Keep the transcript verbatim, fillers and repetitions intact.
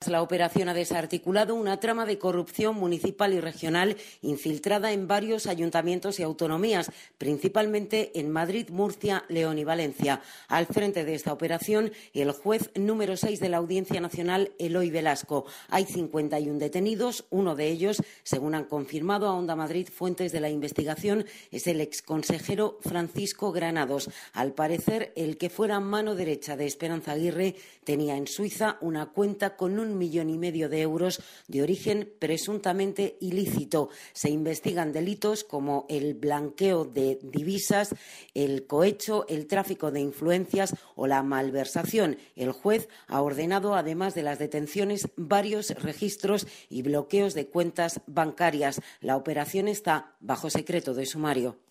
la operación ha desarticulado una trama de corrupción municipal y regional infiltrada en varios ayuntamientos y autonomías, principalmente en Madrid, Murcia, León y Valencia. Al frente de esta operación, el juez número seis de la Audiencia Nacional, Eloy Velasco. Hay cincuenta y uno detenidos. Uno de ellos, según han confirmado a Onda Madrid fuentes de la investigación, es el exconsejero Francisco Granados. Al parecer, el que fuera mano derecha de Esperanza Aguirre tenía en Suiza una cuenta con un millón y medio de euros de origen presuntamente ilícito. Se investigan delitos como el blanqueo de divisas, el cohecho, el tráfico de influencias o la malversación. El juez ha ordenado, además de las detenciones, varios registros y bloqueos de cuentas bancarias. La operación está bajo secreto de sumario.